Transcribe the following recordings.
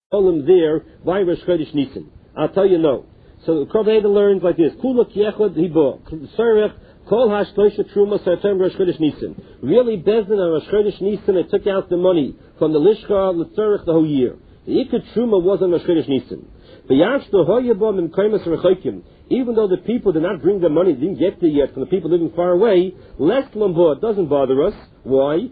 Olam there by Rosh Chodesh Nisan. I'll tell you no. So Rav Eder learns like this: Kula kiechad hibo serech kol hashloisha truma sartem Rosh Chodesh Nisan. Really, Bezdin on Rosh Chodesh Nisan, they took out the money from the lishka l'tzarech the whole year. The ikad truma was on Rosh Chodesh Nisan. Even though the people did not bring the money, didn't get there yet from the people living far away, less lambo doesn't bother us. Why?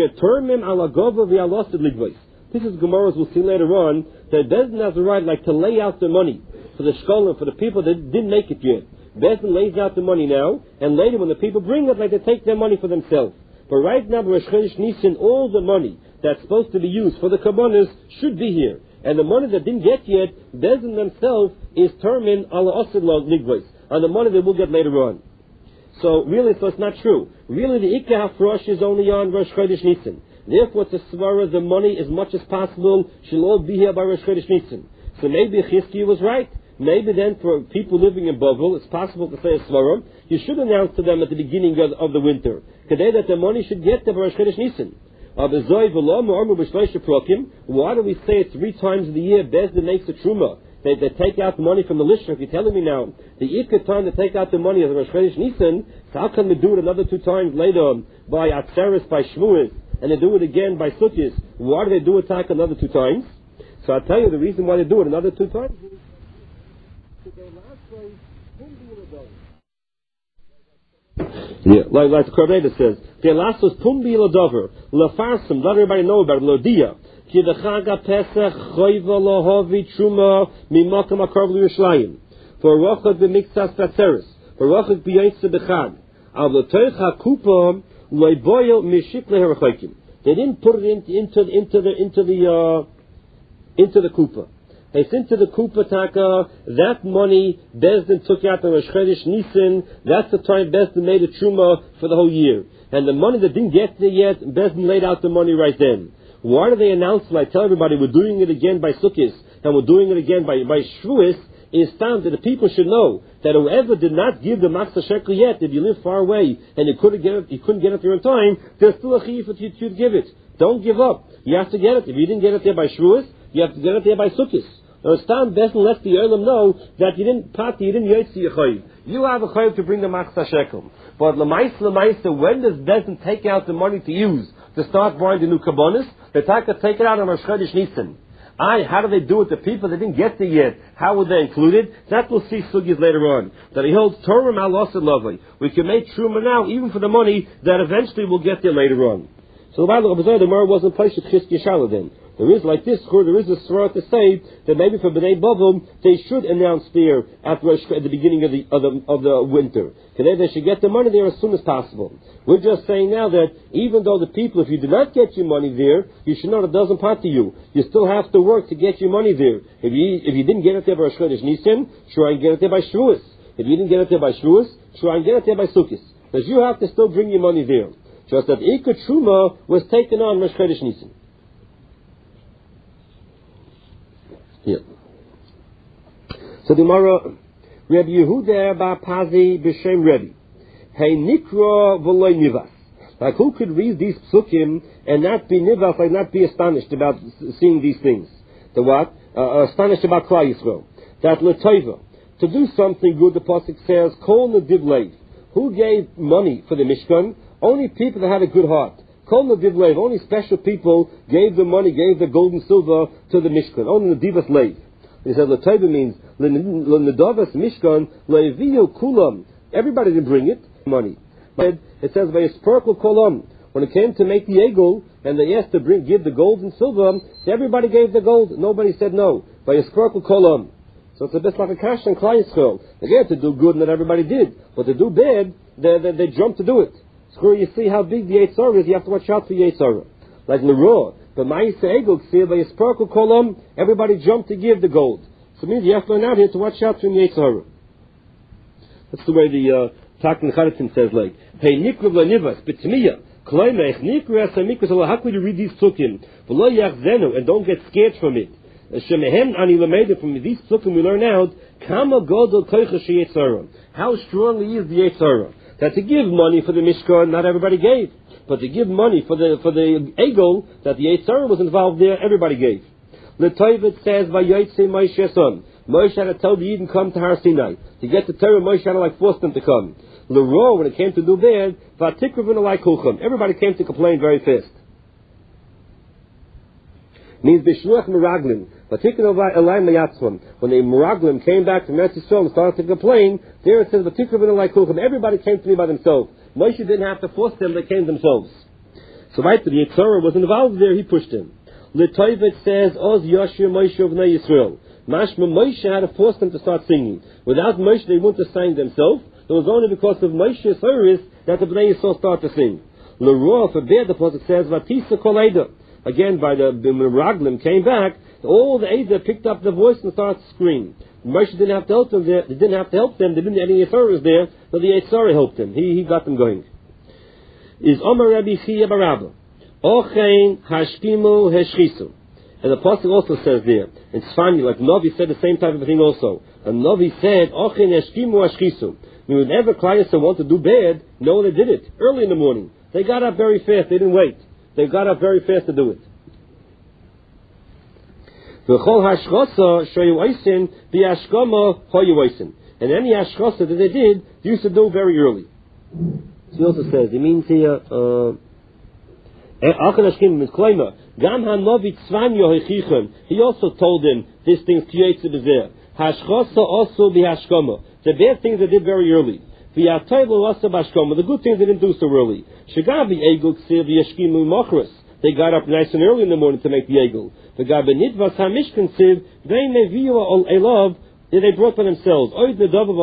This is Gemara's, we'll see later on, that Bezdin has the right like to lay out the money for the shkolim, for the people that didn't make it yet. Bezdin lays out the money now, and later when the people bring it, like they take their money for themselves. But right now, Rosh Chodesh Nisan, all the money that's supposed to be used for the kabbanas should be here. And the money that didn't get yet, Bezdin themselves is termin ala osir ligvos, on the money they will get later on. So really, so it's not true. Really, the Ikka Hafrosh is only on Rosh Chodesh Nisan. Therefore, it's a svara, the money, as much as possible, should all be here by Rosh Chodesh Nisan. So maybe Chizkiya was right. Maybe then, for people living in Bavel, it's possible to say a svara. You should announce to them at the beginning of the winter, today that the money should get there by Rosh Chodesh Nisan. Why do we say it 3 times a year? Bezdin makes a truma. They take out the money from the lishka. If you're telling me now, the ikka time to take out the money of the Rosh Chodesh Nisan, so how can we do it another 2 times later on by Atzeres, by Shavuos, and they do it again by Sukkot? Why do they do it another 2 times? So I'll tell you the reason why they do it another 2 times. Yeah, like the Korbanah says, the last was Pumbi Ladover, Lafarsim, let everybody know about it, Lodia. Ki the Chaga Pesach, Choyva Lohovi Truma, Mimakam Akarv Yerushalayim. For Rochad B'Miktsas Tatzeres, for Rochad B'Yetze B'Chag. Av L'Toich HaKupa, Loiboyo Mishik Leherachaykim. They didn't put it into the Kupa. It's into the Kupa Taka. That money Bezdin took out on Rosh Chodesh Nisan. That's the time Bezdin made a truma for the whole year. And the money that didn't get there yet, Bezdin laid out the money right then. Why do they announce it? Like tell everybody we're doing it again by Sukkot and we're doing it again by Shavuos? Is found that the people should know that whoever did not give the Matzah Shekel yet, if you live far away and you couldn't get it there in time, there's still a chiyuv for you to give it. Don't give up. You have to get it. If you didn't get it there by Shavuos, you have to get it there by Sukkot. Now, Stam Bezdin lets the Olam know that you didn't yotzi your chayiv. You have a chayiv to bring the Matzah Shekel. But Lamaisa, when does Bezdin take out the money to use to start buying the new kabbonis? They take it out on Rosh Chodesh Nisan. How do they do it? The people that didn't get there yet, how would they include it? That we'll see sugis later on. That he holds Torah Malosad Lovely. We can make truma now, even for the money that eventually will get there later on. So the Bible of the Gemara wasn't placed with Chizkiya Shala then. There is like this, there is a svara to say that maybe for Bnei Bavel they should announce there at the beginning of the winter. Today they should get the money there as soon as possible. We're just saying now that even though the people, if you do not get your money there, you should know it doesn't part to you. You still have to work to get your money there. If you didn't get it there by Rosh Chodesh Nisan, try and get it there by Shavuos. If you didn't get it there by Shavuos, try and get it there by Sukkot. Because you have to still bring your money there. Just that Ikka Truma was taken on Rosh Chodesh Nisan. Yeah. So the Gemara, Rabbi Yehuda Bar Pazi b'Shem Rebbe, Hey Nikra v'loy Nivas. Like who could read these psukim and not be nivas, like not be astonished about seeing these things? The what? Astonished about Klal Yisrael. That l'toiva, to do something good. The pasuk says, Kol nediv leiv. Who gave money for the Mishkan? Only people that had a good heart. Kol nediv leiv. Only special people gave the money, gave the gold and silver to the Mishkan. Only nedivas leiv. He said l'toiva means l'nedavas Mishkan leiviyu kulam. Everybody didn't bring it. Money. But it says vayisparkul kolam. When it came to make the egel and they asked to give the gold and silver, everybody gave the gold. Nobody said no. Vayisparkul kolam. So it's a bit like a kash and Klal Yisrael. They had to do good, and not everybody did. But to do bad, they jumped to do it. So you see how big the Yetzirah is. You have to watch out for Yetzirah. Like Leroy, but Ma'isa Egel vayisparkul kolam. Everybody jumped to give the gold. So it means you have to learn out here to watch out for Yetzirah. That's the way the Takin Charitin says, like, hey, Nikra v'nivas, b'tmiya, kloimech, Nikra asamikus, how could you read these psukim? V'lo yachzenu, and don't get scared from it. Shemehem ani lameda, from these psukim we learn out, kama godol koicha sheyetzara. How strongly is the Yetzirah? That to give money for the Mishkan, not everybody gave. But to give money for the Egel, that the Yetzirah was involved there, everybody gave. The Toivet says, Vayotze Moshe son. Moshe had to tell the Yidden come to Har Sinai. To get the Torah, Moshe had to force them to come. L'ro, when it came to do bad, V'atikravun alai kulchem. Everybody came to complain very fast. Means Bishluach Meraglim. V'atikravun alai mayatzvam. When the Meraglim came back to Eretz Yisrael and started to complain, there it says, V'atikravun alai kulchem. Everybody came to me by themselves. Moshe didn't have to force them, they came themselves. So right, the Yitzhara was involved there, he pushed him. L'toivet says, Oz Yashir Moshe of Bnei Yisrael. Mashma Moshe had to force them to start singing. Without Moshe, they wouldn't have sang themselves. It was only because of Moshe's service that the Bnei Yisrael started to sing. L'roa, for there, the Pasuk says, Vatisa kol Eda. Again, by the Meraglim came back, all the Eda picked up the voice and started to scream. Moshe didn't have to help them there. They didn't have to help them. They didn't have any Yitzhara there, so the Yitzhara helped them. He got them going. Is Omer Rabbi Chia Barabba. Ochein hashkimu heshchisu. And the Apostle also says there, it's funny, like Novi said the same type of thing also. And Novi said, Ochein hashkimu heshchisu. Whenever Klai Yisrael wanted to do bad, no, they did it. Early in the morning. They got up very fast, they didn't wait. They got up very fast to do it. V'chol hashchosa shoyu oisin v'yashkoma hoyu oisin. And any hashchosa that they did, they used to do very early. He also says, it means here, he also told them these things, hashchosa also b'hashkoma. The bad things they did very early. The good things they didn't do so early. They got up nice and early in the morning to make the egel. They brought for themselves. It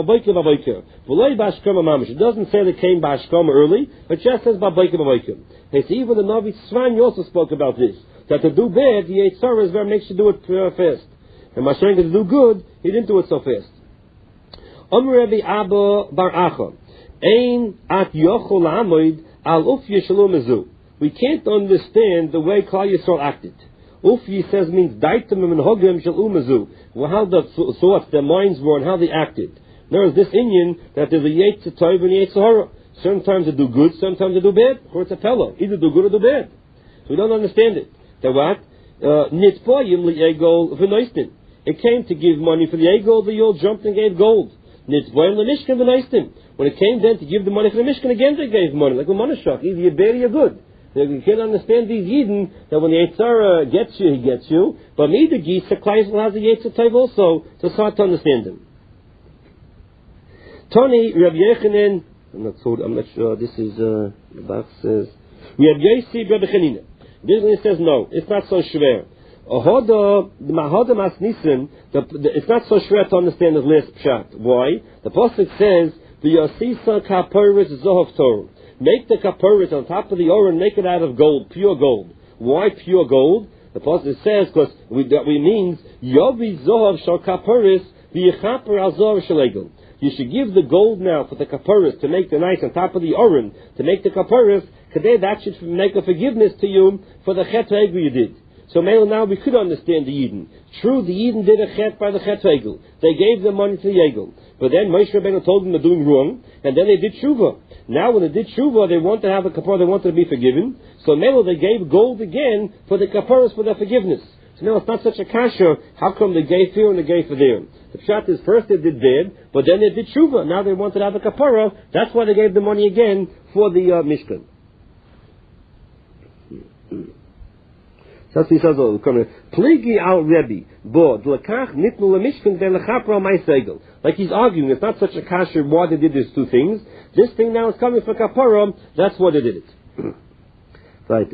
doesn't say they came b'ashkama early, but just says b'bayker b'bayker. Even the Navi Tzvani also spoke about this. That to do bad, the Yitzhara is very makes you do it fast. And Mashiach to do good, he didn't do it so fast. Rabbi Abba Bar Acha, Ein at yochol amoid al ufye shalom ezu. We can't understand the way Klal Yisrael acted. Ufye says means daitem and hogem shalom ezu. How the thoughts, their minds were, and how they acted. There is this Inyan that there's a Yetzer Tov and Yetzer Hara. Sometimes they do good, sometimes they do bad. Or it's a fellow, either do good or do bad. So we don't understand it. That what? Nitpoyim li'egol v'noistin. It came to give money for the egol, the all jumped and gave gold. Nitpoyim l'mishkan v'noistin. When it came then to give the money for the mishkan, again they gave money. Like a monashach, either you're bad or you're good. You can't understand these Yidden that when the Yitzhara gets you, he gets you. But neither geese, the Klai will have the Yetzer Tov also, so it's hard to understand them. Tony, Rabbi Yechanan, I'm not sure, this is, the Bach says, Rabbi Yossi, Rabbi Chanina. This one says, no, it's not so schwer. It's not so schwer to understand the last pshat. Why? The Pasuk says, the Yosisa Kaporis Zohov Torah. Make the kaporis on top of the oren, make it out of gold, pure gold. Why pure gold? The Pasuk says, because that means, Yovi Zohov Shal Kaporis, V'yechaper Al Zohov Shalegel. You should give the gold now for the kaporis to make the nice on top of the oren, to make the kaporis, because that should make a forgiveness to you for the chet ha'egel you did. So now we could understand the Yidden. True, the Yidden did a chet by the chet ha'egel. They gave the money to the egel. But then Moshe Rabbeinu told them they're doing wrong, and then they did tshuva. Now when they did tshuva, they want to have a kapara, they wanted to be forgiven. So now they gave gold again for the kaparas for their forgiveness. So now it's not such a kasha. How come they gave here and they gave for there? The pshat is first they did bad, but then they did tshuva. Now they wanted to have a kapara. That's why they gave the money again for the Mishkan. That's what he says. Pligi al Rebbe, bo l'kach nitnu lemishkan ben lechapra ma'isegel. Like he's arguing, it's not such a kasher why they did these two things. This thing now is coming for kapara. That's why they did it. Right.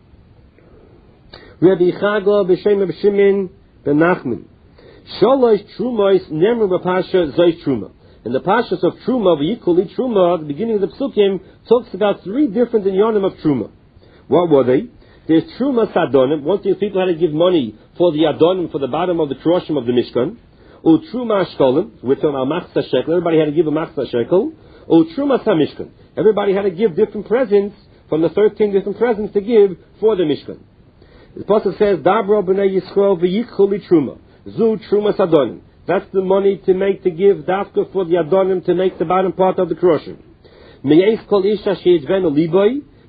Rabbi Chaga b'shem Rabbi Shimon ben Nachman. Shalosh trumos nemer b'pasha zoy truma. In the pashas of truma, v'yikoli truma, the beginning of the psukim talks about three different inyanim of truma. What were they? There's truma sadonim. Once these people had to give money for the adonim, for the bottom of the kroshim of the Mishkan. U truma ashkolim, with an al machzah shekel. Everybody had to give a machzah shekel. U truma samishkan. Everybody had to give different presents from the 13 different presents to give for the Mishkan. The Apostle says, Dabro b'nei Yisrael v'yikhuli truma. Zu truma sadonim. That's the money to give dafka for the adonim to make the bottom part of the kroshim. Me'ez kol isha she'idvenu liboy.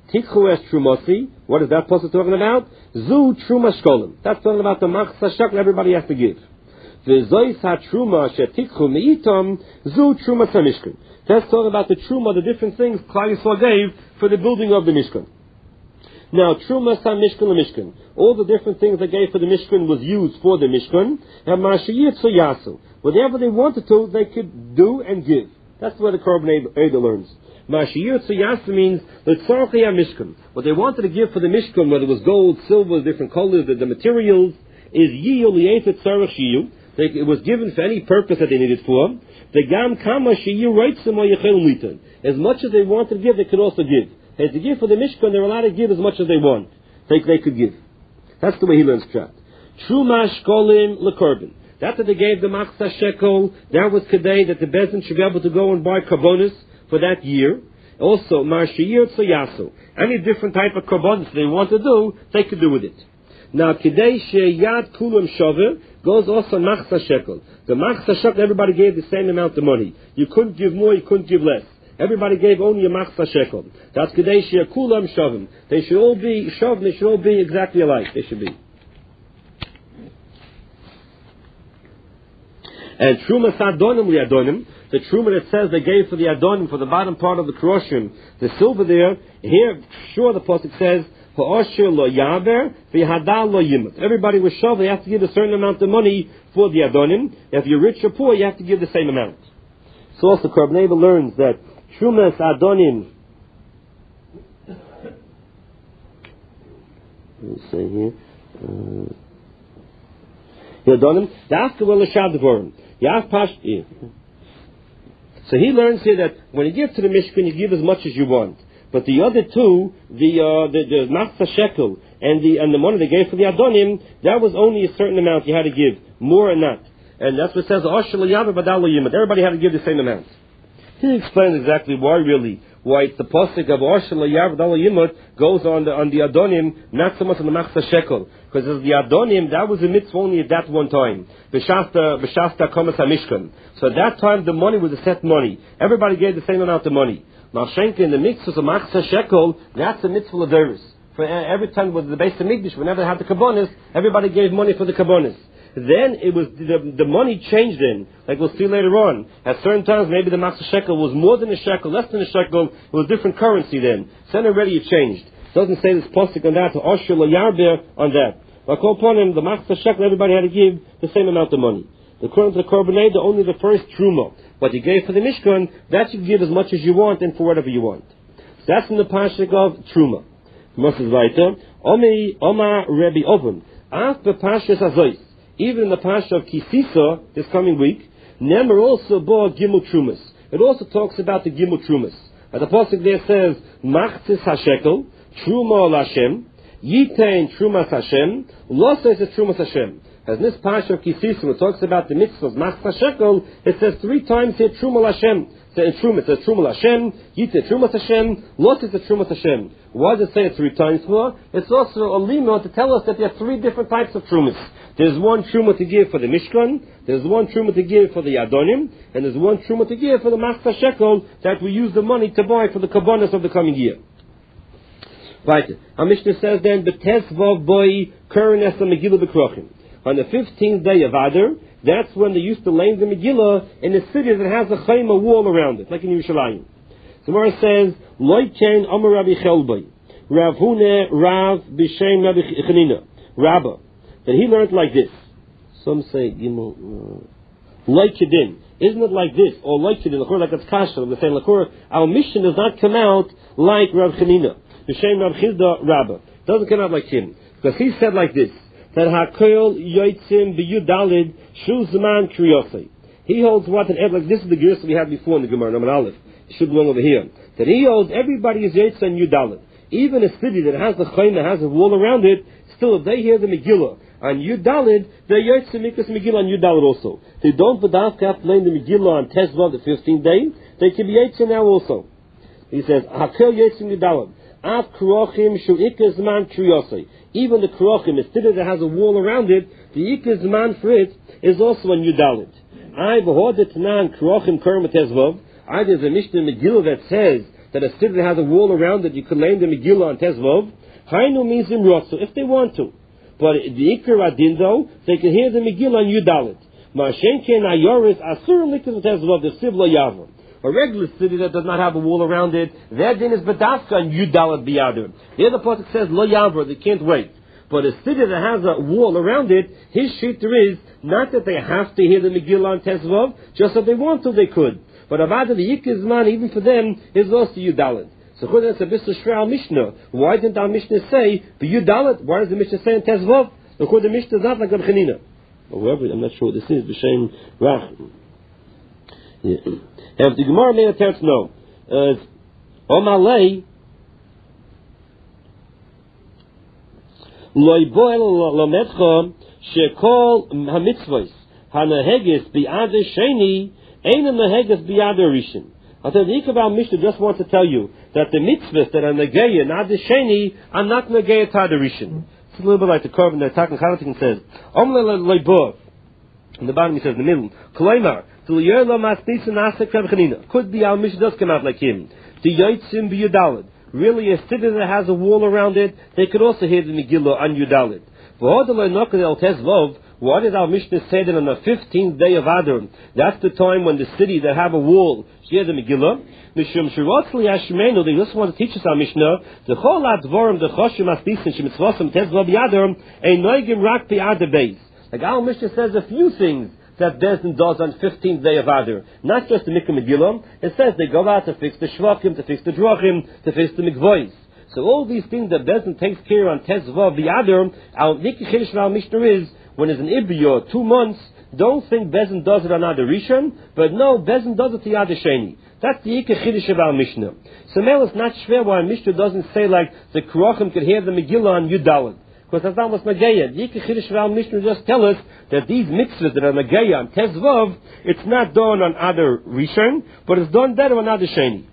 Tikhu es Trumasi. What is that pasuk talking about? Zu Truma Shkolim. That's talking about the Machzah Shekel everybody has to give. V'zois ha-truma shetikhu me'itom zu Truma Samishkan. That's talking about the Truma, the different things Klal Yisrael gave for the building of the Mishkan. Now, Truma Sam Mishkan LeMishkan. All the different things they gave for the Mishkan was used for the Mishkan. And Mashiyitzu Yasu. Whatever they wanted to, they could do and give. That's what the Korban Eidah learns. Mashiyitzu Yasu means L'tzarchei HaMishkan. What they wanted to give for the Mishkan, whether it was gold, silver, different colors, the materials, is Yiyu Li'etet Tzarech Shiyu. It was given for any purpose that they needed for. The Gam Kama Shiyu Reitzim Yechel Mitan. As much as they wanted to give, they could also give. As to give for the Mishkan, they're allowed to give as much as they want. They could give. That's the way he learns Pshat. Truma Shkolim LeKorban. That's what they gave the Machzah Shekel. That was Kedei, that the Bezdin should be able to go and buy Karbonis for that year. Also, Marshiyir Tzayasu. Any different type of Karbonis they want to do, they could do with it. Now, Kedei Sheyad Kulam Shavir goes also Machzah Shekel. The Machzah Shekel, everybody gave the same amount of money. You couldn't give more, you couldn't give less. Everybody gave only a Machzah Shekel. That's Kedei Sheyad Shavim. They should all be Shavim, they should all be exactly alike. They should be. And Truma Sadonim Liadonim, the Truma that says they gave for the Adonim, for the bottom part of the Kroshim, the silver there, here, sure the Pasuk says, Ha'ashir lo yaber, v'hadal lo yimut. Everybody was sure they have to give a certain amount of money for the Adonim. If you're rich or poor, you have to give the same amount. So also, Korban Eidah learns that Trumas Adonim, let me say here, Adonim, dafka wel l'shadavorim. So he learns here that when you give to the Mishkan, you give as much as you want. But the other two, the Machzah Shekel and the money they gave for the Adonim, that was only a certain amount you had to give, more or not. And that's what it says, everybody had to give the same amount. He explains exactly why it's the pasuk of Oshel Yav Dal Yimut goes on the Adonim, not so much on the Machzah Shekel, because the Adonim that was a mitzvah only at that one time. B'shasta Komas HaMishkan. So at that time the money was a set money. Everybody gave the same amount of money. Now Shenka in the mitzvah of Machzah Shekel, that's a mitzvah of Deris. For every time with the base of Mikdash, whenever they had the Kabbonis, everybody gave money for the Kabbonis. Then it was the money changed in, like we'll see later on. At certain times, maybe the Machzah Shekel was more than a shekel, less than a shekel. It was different currency then. So then already it changed. It doesn't say this pasuk on that, to Oshel or Yarber on that. But upon him, the Machzah Shekel, everybody had to give the same amount of money. According to the Korban Eidah, only the first Truma, what you gave for the Mishkan, that you give as much as you want and for whatever you want. So that's in the pasuk of Truma. Moses weiter, Omi Oma Rebbe Oven, after Pashas Azois. Even in the Pasha of Kisisa, this coming week, Nemer also bore Gimel Trumas. It also talks about the Gimel Trumas. And the pasuk there says, Machzis HaShekel, Truma L'Hashem, Yitain Trumas Hashem, Lo says it's Trumas Hashem. As in this Pasha of Kisisa, it talks about the mitzvah of Machzis HaShekel, it says 3 times here Truma L'Hashem. It says Truma L'Hashem, Yitain Trumas Hashem, Lo says it's Trumas Hashem. Why does it say it 3 times for? It's also a lima to tell us that there are 3 different types of Trumas. There's one Truma to give for the Mishkan, there's one Truma to give for the Adonim, and there's one Truma to give for the Machzah Shekel that we use the money to buy for the Kabbonis of the coming year. Right. Our Mishnah says then, B'tezvav boi kurin es Megillah b'krochim. On the 15th day of Adar, that's when they used to lay the Megillah in a city that has a chayma wall around it, like in Yerushalayim. The Gemara says, Loi ken Amar Rabbi Chelboi, Rav Hune Rav B'Shem Rabbi Chanina, Rabbah. That he learned like this. Some say, like Kedin. Isn't it like this? Or like Kedin, like it's Kasha. They're saying, our mission does not come out like Rav Chanina. B'Shem Rav Chizda Rabbah. It doesn't come out like him. Because he said like this, that HaKoil Yoitzim B'Yudalid Shu Zman Kriyosei. He holds what an like this is the gears we had before in the Gemara, Naman Aleph. It should belong over here. That he holds everybody is Yoitzim and Yudalid. Even a city that has the Chaim, that has a wall around it, still if they hear the Megillah, on Yudalid, they're Yotzim Mikras Megillah on Yudalid also. They don't V'davka have to learn the Megillah on Tezvav, the 15th day. They can be Yotzim now also. He says, Hakel Yotzim Yudalid. Av Krochim Shu Ikaz Man Kriyosei. Even the Krochim, a city that has a wall around it, the Ikaz Man for it is also on Yudalid. I V'hodet Nan Krochim Kerma Tezvav. There's a Mishnah Megillah that says that a city that has a wall around it, you could lay the Megillah on Tezvov. Hainu means in Rotsu, if they want to. But the Iker Adin, though, they can hear the Megillah on Yudalit. Ma'ashenken Ayoris Asur Likas Tezvov, the Sivla Yavam. A regular city that does not have a wall around it, their din is Badafka and Yudalit Biyadur. The other part says Lo Yavra, they can't wait. But a city that has a wall around it, his shitr is not that they have to hear the Megillah on Tezvov, just if they want to, they could. But Avada the Yikizman, even for them, is also Yudalit. So that's a bit Shral Mishnah. Why didn't our Mishnah say Yudalit? Why does the Mishnah say in Tezvov? The Mishnah is not like Reb Chanina. However, I'm not sure what this is. B'Shem Rach. If the Gemara made a text, no. Omalei Loi Boel Lametcha Shekol Hamitzvos Hanaheges Bi'ad Sheni Ein Hanaheges Bi'ad Rishon. I said the Ikabal Mishnah just wants to tell you that the mitzvahs that are Nageya and Ad Sheni are not Nageya Tad Rishon. It's a little bit like the Korban that Takan Chalatik says. Omalei Loi Boel. In the bottom he says in the middle. Kloimar. Could be our Mishnah does come out like him. The Yotzim B'Yudalid. Really, a city that has a wall around it, they could also hear the Megillah on Yudalid. Why did our Mishnah say that on the 15th day of Adar? That's the time when the city that have a wall hear the Megillah. Mishum Shirotzli Ashmenu, they just want to teach us our Mishnah. The Chol Advorim, the Choshim Asdisin, Shemitzvosam Tezvav Yadar, Ein Noigim Rak B'Yad Beis. Like our Mishnah says a few things that Bezdin does on 15th day of Adar. Not just the Mikra Megillah. It says they go out to fix the Shvakim, to fix the Drachim, to fix the Mikvois. So all these things that Bezdin takes care on Tezvav the Adar, our Nikki Chiddush of our Mishnah is, when it's an Ibiyah, 2 months, don't think Bezdin does it on Adar Rishon, but no, Bezdin does it to Adar Sheni. That's the Ikka Chiddush of our Mishnah. So now it's not schwer why Mishnah doesn't say like the Krochim could hear the Megillah on Yudalad. Because that's not what's Nageya. The Yikach Chiddush of our Mishnah just tell us that these mitzvahs that are Nageya on Tezvav, it's not done on Adar Rishon, but it's done better on Adar Sheni.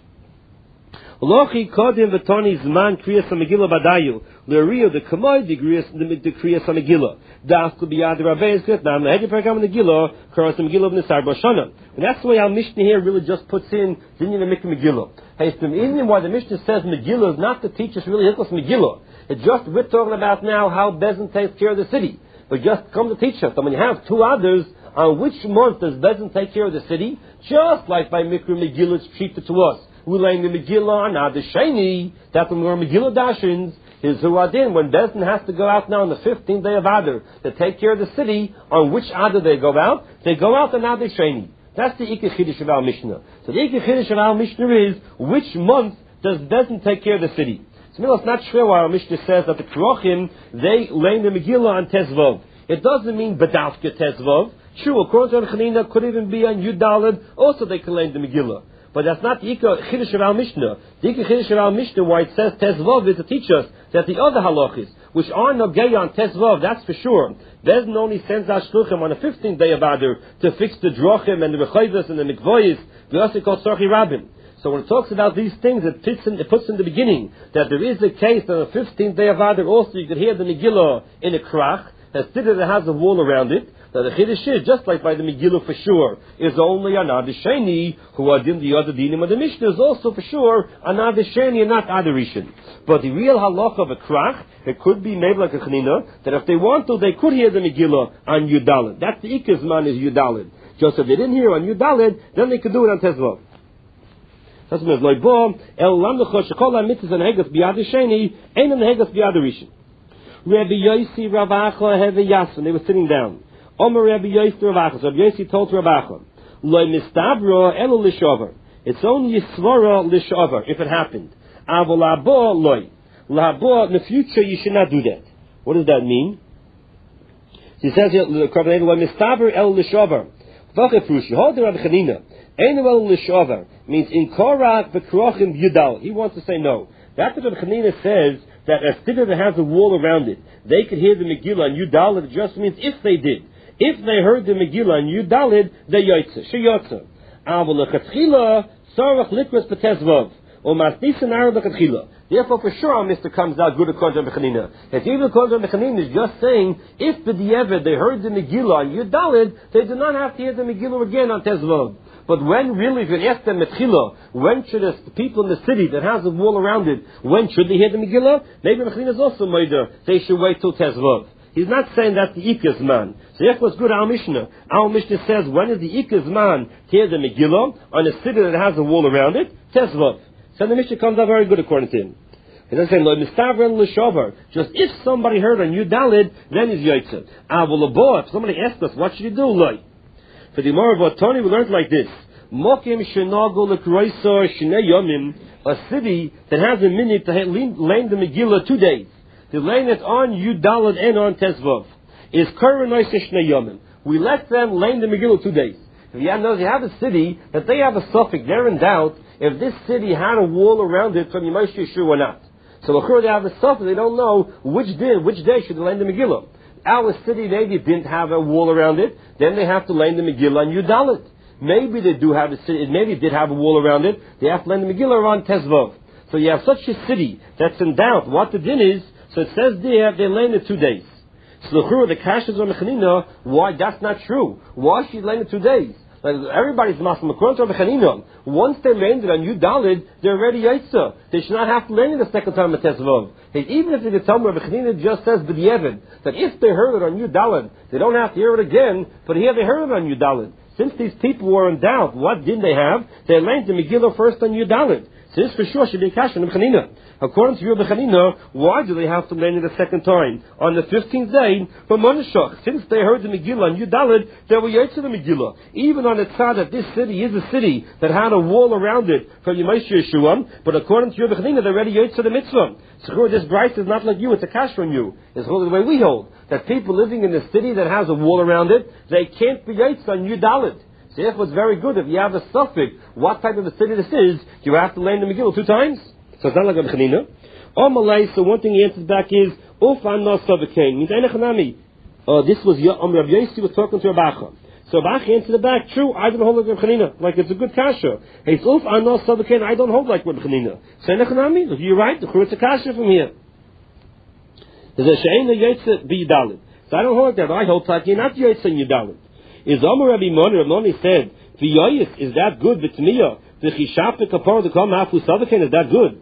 Lochi kodim v'toni zman kriyas ha-Megillah badayu l'riyo the kamoy the kriyas ha-Megillah das could be Adar Rabbeis good now the Hegel Megillah kriyas ha-Megillah of Nisar Bashana. And that's the way our Mishnah here really just puts in Dinyan Mikra Megillah. Hey, the reason why the Mishnah says Megillah is not to teach us really Hilchos Megillah. It's just we're talking about now how Bezdin takes care of the city. But just come to teach us that when you have 2 others, on which month does Bezdin take care of the city? Just like by Mikra Megillah it's treated to us. We're laying the Megillah on Adar Sheni. That's when we're Megillah Dashins. Is who Adin when Bezdin has to go out now on the 15th day of Adar to take care of the city. On which Adar they go out? They go out on Adar Sheni. That's the Ikka Chiddush of our Mishnah. So the Ikka Chiddush of our Mishnah is which month does Bezdin take care of the city? So it's not sure why our Mishnah says that the Krochim, they lay the Megillah on Tezvov. It doesn't mean Badavka Tezvov. True, according to Reb Chanina, could even be on Yudalid. Also they can lay the Megillah. But that's not the Ikka Chiddush of our Mishnah. The Ikka Chiddush of our Mishnah, why it says Tezvov, is to teach us that the other halachis, which are Nogei on Tezvov, that's for sure. Bezdin only sends out shluchim on the 15th day of Adar to fix the Drochim and the Rechayvus and the Mikvois, the also called Sorchi Rabim. So when it talks about these things, it puts in the beginning that there is a case on the 15th day of Adar also you could hear the Megillah in a krach, a city that has a wall around it, that the Chiddush is, just like by the Megillah for sure, is only on Adar Sheni, who are in the other dinim of the Mishnah is also for sure on Adar Sheni and not Adar Rishon. But the real halach of a krach, it could be made like a Chanina, that if they want to, they could hear the Megillah on Yudalid. That's the Ikkas man is Yudalid. Just if they didn't hear on Yudalid, then they could do it on Tezvav. That's what it says. El lamdecha shekol ha-mitzvahs hanegas b'yad sheni ein hanegas b'yad rishon. Rabbi Yosi Rav Acha Heve Yasin. They were sitting down. Omer Rabbi Yosi Rav Acha. So Rabbi Yosi told Rav Acha, Lo mistabra elo lishover. It's only svara lishover if it happened. Avol labo loy. Labo in the future you should not do that. What does that mean? He says here, Lo mistabra elo lishover. V'che prushi. Hold the Rabbi Chanina. Einwell lishover means in korak v'krochim yudal. He wants to say no. That's what Rabbi Chanina says, that a city that has a wall around it, they could hear the Megillah and Yudalid. It just means if they did. If they heard the Megillah and Yudalid, they yotze. She yotze. Avol lechatchila sarach likras b'tezvav. Or masnisan arab lechatchila. Therefore, for sure, our Mister comes out good according to Rabbi Chanina. If even according to Rabbi Chanina is just saying, if b'di'evet they heard the Megillah and Yudalid, they do not have to hear the Megillah again on Tezvav. But when really, if you ask them Metchila, when should the people in the city that has a wall around it, when should they hear the Megillah? Maybe Mechlina is also Moida. They should wait till Tezvav. He's not saying that's the Ikaz man. So that's what's good our Mishnah. Our Mishnah says, when is the Ikaz man to hear the Megillah on a city that has a wall around it? Tezvav. So the Mishnah comes out very good according to him. He doesn't say, Lo Mistaver and L'Shover. Just if somebody heard on Yudalid, then he's Yaitzer. If somebody asked us, what should he do? Loi. For the Gemara of Tony, we learned like this. Mokim shenago l'kroisor shnei yomim. A city that has a minute to lane the Megillah 2 days. To lane it on Yudalid and on Tezvav. Is Kuranois shnei yomim. We let them lane the Megillah 2 days. If you have a city that they have a suffix, they're in doubt if this city had a wall around it from Yemaish Yeshua or not. So they have a suffix, they don't know which day should they lane the Megillah. Our city maybe didn't have a wall around it, then they have to lane the Megillah on Yudalit. Maybe they do have a city, maybe it did have a wall around it, they have to lane the Megillah on Tezvav. So you have such a city that's in doubt what the din is, so it says there they lane it 2 days. So the Kashas or Mechanina, why that's not true? Why should you lane it 2 days? Like everybody's masim. According to Rabbi Chanina, once they landed on Yudalid, they're already Yaitza. They should not have to land the second time at Tezvav. Even if they could tell me, Rabbi Chanina just says b'diavad that if they heard it on Yudalid, they don't have to hear it again. But here they heard it on Yudalid. Since these people were in doubt, what did they have? They landed the Megillah first on Yudalid. So this for sure should be a kasha on Rabbi Chanina. According to Rabbi Chanina, why do they have to land it a second time? On the 15th day, for Monashach, since they heard the Megillah on Yudalid, they were Yaitz the Megillah. Even on the tzad that this city is a city that had a wall around it from Yemaish Yeshua, but according to Rabbi Chanina, they're already Yaitz the Mitzvah. So this Bryce is not like you, it's a kasha on you. It's the way we hold. That people living in the city that has a wall around it, they can't be Yaitz on Yudalid. So therefore it's very good if you have a suffix, what type of a city this is, you have to land the Megillah 2 times. So it's not like Rabbi Chanina. Or Malay, so one thing he answers back is, Uf anna savakain, means Einachanami. This was Rabbi Yossi was talking to Rabacha. So Rabacha answered back, true, I don't hold like Rabbi Chanina. Like it's a good kasha. He says, Uf anna savakain, I don't hold like Rabbi Chanina. So Einachanami, you're right, it's a kasha from here. There's a she'ena Yotze b'Yudalid. So I don't hold like that, I hold like you're not Yotze in Yudalid. Is Amar Rabbi Moni, Rabbi Moni said, V'yoyis, is that good? V'tmiya, v'chishapik kapar to come hafu savakain, is that good?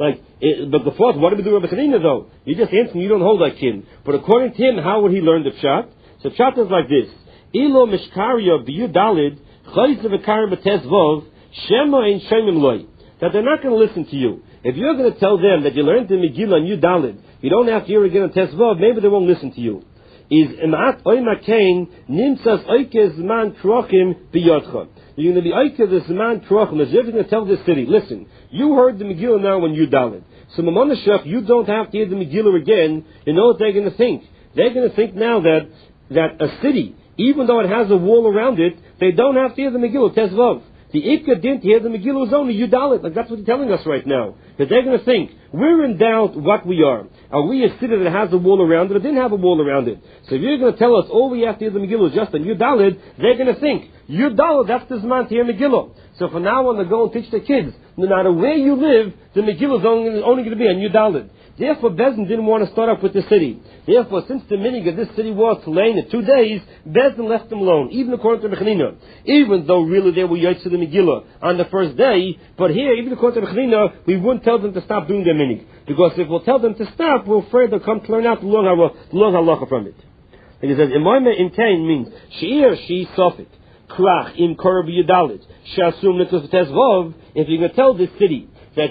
But before, what do we do with Rabbi Chanina though? You just answer, you don't hold like him. But according to him, how would he learn the pshat? So pshat is like this: Ilo mishkaria b'Yudalid chayz v'karim b'tezvov shema ein shemim loy. That they're not going to listen to you. If you're going to tell them that you learned the Megillah on Yudalid, you don't have to hear again on Tezvov, maybe they won't listen to you. Is emat oimakain nimtzas oikez man krochim b'yodcha. You're going to be oikez this man krochim, as if you're going to tell this city, listen, you heard the Megillah now when you Yudalid. So Mamonashach, you don't have to hear the Megillah again. You know what they're going to think? They're going to think now that a city, even though it has a wall around it, they don't have to hear the Megillah, Tezvov. The Ikka didn't hear the Megillah, was only Yudalid. Like that's what they're telling us right now. That they're going to think, we're in doubt what we are. Are we a city that has a wall around it or didn't have a wall around it? So if you're going to tell us all we have to hear the Megillah is just on Yudalid, they're going to think, Yudalid, that's this man to hear Megillah. So from now on, they go and teach the kids, no matter where you live, the Megillah is only going to be on Yudalid. Therefore, Bezdin didn't want to start off with the city. Therefore, since the minig of this city was to lay in 2 days, Bezdin left them alone, even according to Mechanina. Even though really they were Yaitz to the Megillah on the first day, but here, even according to Mechanina, we wouldn't tell them to stop doing their minig. Because if we'll tell them to stop, we're afraid they'll come to learn out the long halacha from it. And he says, Imoyme in Kain means, She'ir, she sofik, Krach, im Korab Yudalit, Shasum Nitus Tezvov, if you're going to tell this city, that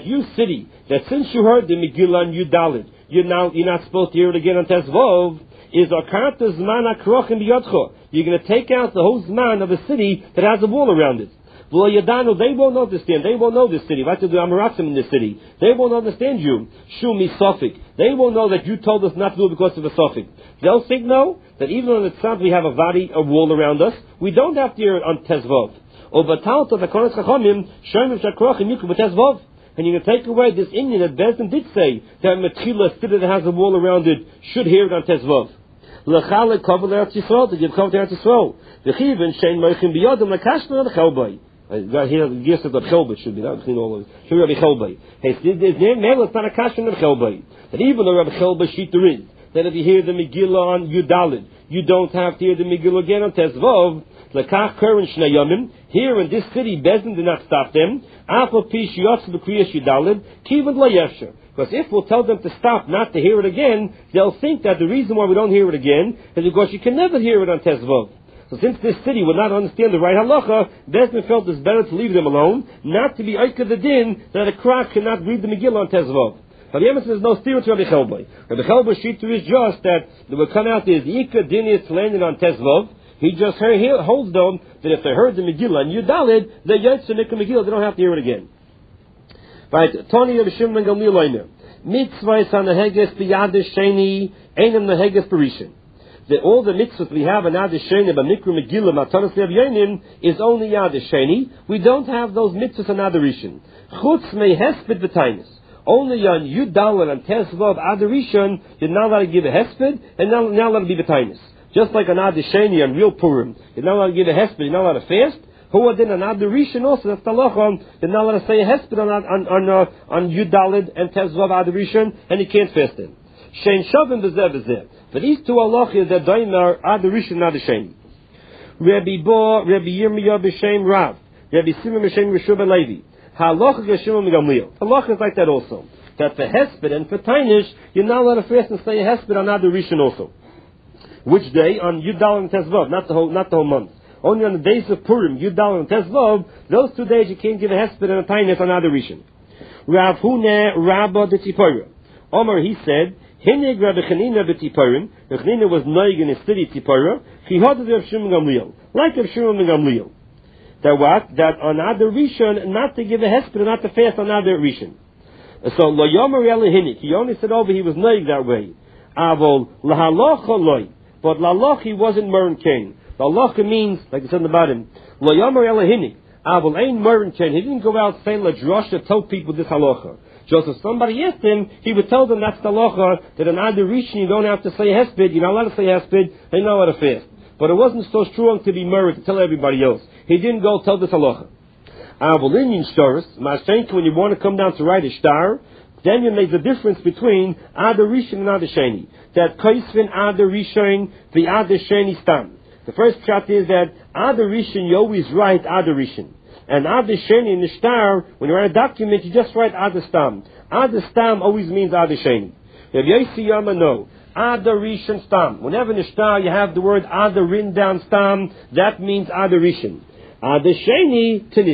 since you heard the Megillah on Yudalid, you're not supposed to hear it again on Tezvov, is Akarta Zman HaKrochim B'Yodcho. You're going to take out the whole Zman of a city that has a wall around it. Well, Yadanu, they won't understand. They won't know this city. What to do Amaratzim in this city? They won't understand you. Shumi Sofik. They won't know that you told us not to do it because of a Sofik. They'll think, no, that even on the tzad we have a vadi, a wall around us, we don't have to hear it on Tezvov. Or Batal to the Konas Chachamim, Shomim Shakrochim Yukub Tezvov. And you're going to take away this Indian that Bezdin did say that Metchila, city that has a wall around it, should hear it on Tezvov. L'chale kovel Eretz Yisrael, to give cover to Eretz Yisrael. V'chiven shein moichim biyodim l'kashna l'chelbay. Here, the guess of the chelbay should be, that between all of it. Should be Rabbi Chelbay. His name, it's not a kashna l'chelbay. That even though Rabbi Chelbay shita is, that if you hear the Megillah on Yudalid, you don't have to hear the Megillah again on Tezvov, Lekach Keren Shnei Yomim. Here in this city, Bezdin did not stop them. Afal Pi Shiyotz B'Kriyas Yudalid. Kivad Lo Yesher. Because if we'll tell them to stop, not to hear it again, they'll think that the reason why we don't hear it again is because you can never hear it on Tezvov. So since this city would not understand the right halacha, Bezdin felt it's better to leave them alone, not to be Eikad the din that a Krak cannot read the Megillah on Tezvov. But the Emes is no steer to Rabbi Chelboi. Rabbi Chelboi Shitu is just that they will come out as the Eikad din is landing on Tezvov. He just holds them that if they heard the Megillah and Yudalid, they Yotze Nikah Megillah, they don't have to hear it again. Right, Tony Rabbi Shimon ben Gamliel Omer. Mitzvahs haneheges b'yad sheni einem neheges b'rishon. All the mitzvahs we have in Yad Sheni, b'mikra Megillah, Matanos Lev Yonim, is only Yad Sheni. We don't have those mitzvahs in Yad Rishon. Chutz mei hesped v'tainis. Only on Yudalid and Tezvav Ad Rishon, you're not allowed to give a hesped, and not allowed to be v'tainis. Just like on Yad Sheni and real Purim, you're not allowed to give a hesped, you're not allowed to fast. Who then on Ad Rishon also, that's the halacha, you're not allowed to say a hesped on Yudalid and Tezvav Ad Rishon, and you can't fast it. Shein shavim b'zeh b'zeh. For these two halachas that daimar Ad Rishon Ad Sheni. Rabbi Bo, Rabbi Yirmiyah b'shem Rav, Rabbi Simon b'shem Rishub Levi. Halacha Geshimon Gamliel. Halacha is like that also. That for hesped and for tainish, you're not allowed to fast and say a hesped on Ad Rishon also. Which day? On Yudalid and Tezvav, not the whole month. Only on the days of Purim, Yudalid and Tezvav, those 2 days you can't give a hesped and a tainish on Ad Rishon. Rav Hune Rabba de Tzipora. Omer, he said, Hinig Rabbi Chanina b'Tziporim. Rabbi Chanina was noig in his city Tzipora. He had Rav Shimon Gamliel, like Rav Shimon Gamliel. That what? That on Adar Rishon, not to give a hesped, not to fast on Adar Rishon. So lo yomer el hinik. He only said over he was noig that way. Avol lahalocha loy. But lalach he wasn't Meren Kain. Halacha means, like it said in the bottom, lo yomer el hinik. Avol ein Meren Kain. He didn't go out saying la drasha, tell people this halacha. Just if somebody asked him, he would tell them that's the halacha, that in Adar Rishon you don't have to say hesped, you're not allowed to say hesped, and you're not allowed to fast. But it wasn't so strong to be Meren to tell everybody else. He didn't go tell this halacha. Avolinian stars, when you want to come down to write a star, then you make the difference between Adar Rishon and Adar Sheni. That Kaisvin Adar Rishon, the Adar Sheni stam. The first shot is that Adar Rishon, you always write Adar Rishon. And Adar Sheni in the star, when you write a document, you just write Adar Stam. Adar Stam always means Adar Sheni. If Yossi Yama no, Adar Rishon Stam. Whenever in the star you have the word Adar written down Stam, that means Adar Rishon. Adar Sheni,